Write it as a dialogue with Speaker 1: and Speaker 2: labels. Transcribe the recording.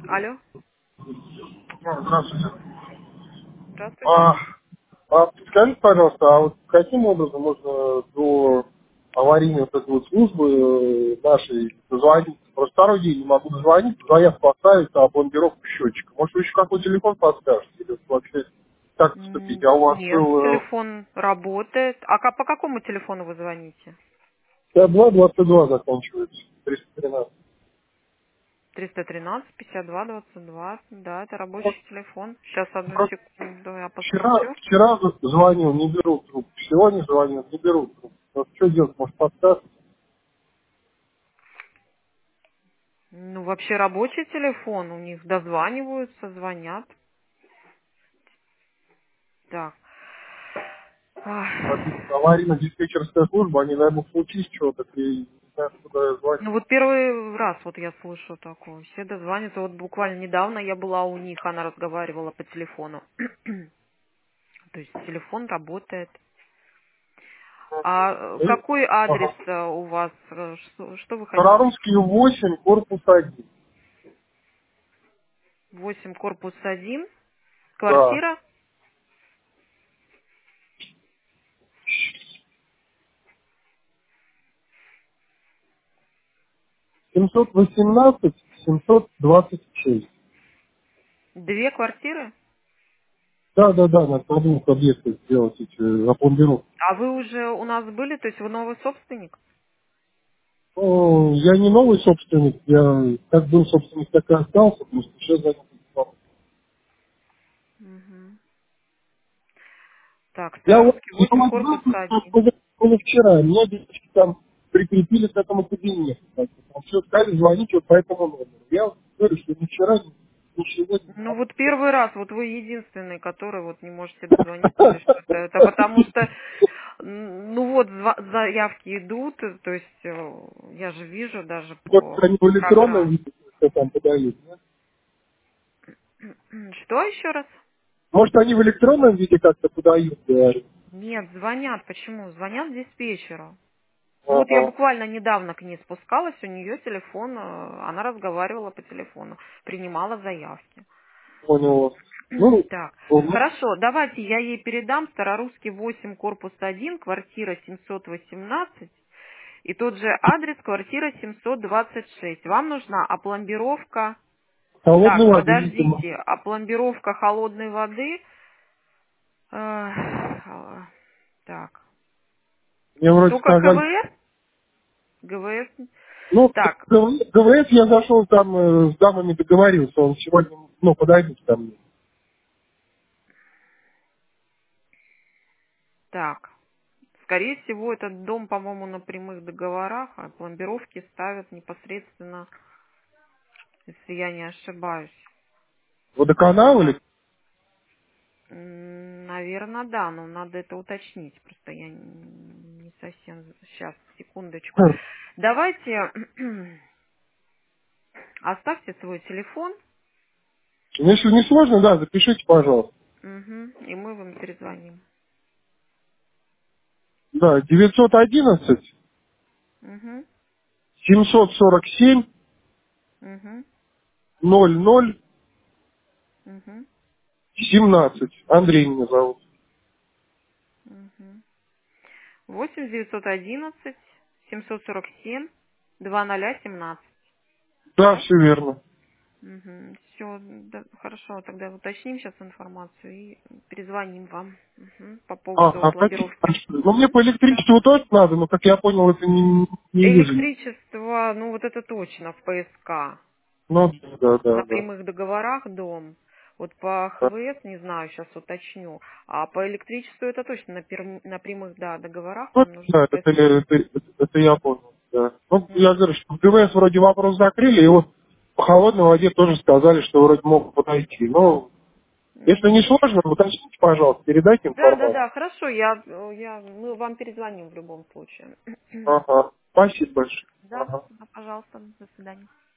Speaker 1: Алло,
Speaker 2: Здравствуйте.
Speaker 1: здравствуйте.
Speaker 2: А, Подскажите, пожалуйста, а вот каким образом можно до аварийной вот этой вот службы нашей дозвониться? Просто второй день не могу дозвонить, заявку оставить, а пломбировку счетчика. Может, вы еще какой телефон подскажете? Или вот вообще как поступить? А у вас
Speaker 1: Нет,
Speaker 2: был
Speaker 1: телефон работает. А по какому телефону вы звоните?
Speaker 2: 52-22 заканчивается, 313.
Speaker 1: 313-52-22. Да, это рабочий телефон. Сейчас, одну
Speaker 2: Просто
Speaker 1: секунду, я
Speaker 2: вчера,
Speaker 1: посмотрю.
Speaker 2: вчера звонил, не берут трубку. Сегодня звонил, не берут трубку. Вот что делать, может, подскажете?
Speaker 1: Ну, вообще рабочий телефон. У них дозваниваются, звонят. Так.
Speaker 2: Написано,
Speaker 1: Ах.
Speaker 2: аварийно-диспетчерская служба, они, наверное, случись что-то, и не знаю, куда звать.
Speaker 1: Ну вот первый раз вот я слышу такое. Все дозваниваются. Вот буквально недавно я была у них, она разговаривала по телефону. То есть телефон работает. А какой адрес
Speaker 2: Ага.
Speaker 1: у вас? Что вы хотите?
Speaker 2: Старорусский 8, корпус 1.
Speaker 1: 8 корпус 1,
Speaker 2: Да.
Speaker 1: квартира.
Speaker 2: 718, 726.
Speaker 1: Две квартиры?
Speaker 2: Да, да, да, надо на двух объектах сделать эти опломбировки.
Speaker 1: А вы уже у нас были, то есть вы новый собственник?
Speaker 2: Ну, я не новый собственник, я как был собственник, так и остался, потому что сейчас занят.
Speaker 1: Мгм. Так,
Speaker 2: Я вот,
Speaker 1: Старорусский
Speaker 2: я
Speaker 1: 8,
Speaker 2: вот
Speaker 1: корпус
Speaker 2: был,
Speaker 1: 1.
Speaker 2: вчера, меня девочки там прикрепили к этому кабинету. Так, там все сказали, звоните вот по этому номеру. Я вот говорю, что ни вчера, ни сегодня не
Speaker 1: Ну
Speaker 2: могу.
Speaker 1: вот первый раз, вот вы единственный, который вот не можете дозвониться, то есть что-то, это потому что, ну вот заявки идут, то есть я же вижу даже
Speaker 2: Может,
Speaker 1: по
Speaker 2: они в электронном
Speaker 1: программе.
Speaker 2: виде что там подают, да?
Speaker 1: Что еще раз?
Speaker 2: Может, они в электронном виде как-то подают, говорю.
Speaker 1: Нет, звонят. Почему? Звонят диспетчеру. Ну вот я
Speaker 2: Ага,
Speaker 1: буквально недавно к ней спускалась, у нее телефон, она разговаривала по телефону, принимала заявки.
Speaker 2: понял вас. Ну,
Speaker 1: Так,
Speaker 2: ладно.
Speaker 1: хорошо, давайте я ей передам. Старорусский 8, корпус 1, квартира 718 и тот же адрес, квартира 726. Вам нужна опломбировка.
Speaker 2: Холодной
Speaker 1: Так,
Speaker 2: воды, видимо.
Speaker 1: подождите, опломбировка холодной воды. Так,
Speaker 2: Мне вроде
Speaker 1: только
Speaker 2: сказали.
Speaker 1: КВС? ГВС.
Speaker 2: Ну,
Speaker 1: Так,
Speaker 2: ГВС я зашел там, с дамами договорился, он сегодня, ну, подойдет ко мне.
Speaker 1: так. Скорее всего, этот дом, по-моему, на прямых договорах, а пломбировки ставят непосредственно, если я не ошибаюсь.
Speaker 2: Водоканал или...
Speaker 1: Наверное, да, но надо это уточнить. Просто я не совсем... Сейчас, секундочку.
Speaker 2: Хм.
Speaker 1: Давайте оставьте свой телефон,
Speaker 2: Если не сложно, да, запишите, пожалуйста.
Speaker 1: и мы вам перезвоним.
Speaker 2: Да, 911
Speaker 1: Угу,
Speaker 2: 747
Speaker 1: угу,
Speaker 2: 00
Speaker 1: угу,
Speaker 2: 17. Андрей меня зовут.
Speaker 1: угу. 8 911 747 2017.
Speaker 2: Да,
Speaker 1: Да?
Speaker 2: все верно.
Speaker 1: Все, хорошо, тогда уточним сейчас информацию и перезвоним вам по поводу
Speaker 2: Спасибо
Speaker 1: пломбировки.
Speaker 2: большое. Ну, мне по
Speaker 1: Да.
Speaker 2: электричеству тоже надо, но, как я понял, это не вижу.
Speaker 1: Электричество, ну вот это точно в ПСК.
Speaker 2: Ну, да, да,
Speaker 1: На
Speaker 2: да.
Speaker 1: прямых договорах дом. Вот по
Speaker 2: Да.
Speaker 1: ХВС, не знаю, сейчас уточню. А по электричеству это точно на прямых, да, договорах
Speaker 2: Вот,
Speaker 1: вам нужно
Speaker 2: да,
Speaker 1: ПСК.
Speaker 2: это я понял, да. Ну, я
Speaker 1: Мгм.
Speaker 2: говорю, что в ГВС вроде вопрос закрыли, и вот по холодной воде тоже сказали, что вроде могут подойти. Но, если не
Speaker 1: Мгм.
Speaker 2: сложно, уточните, пожалуйста, передайте
Speaker 1: Да, да,
Speaker 2: информацию.
Speaker 1: да, хорошо, мы вам перезвоним в любом случае.
Speaker 2: Ага. Спасибо большое.
Speaker 1: Да,
Speaker 2: Ага.
Speaker 1: да, пожалуйста, до свидания.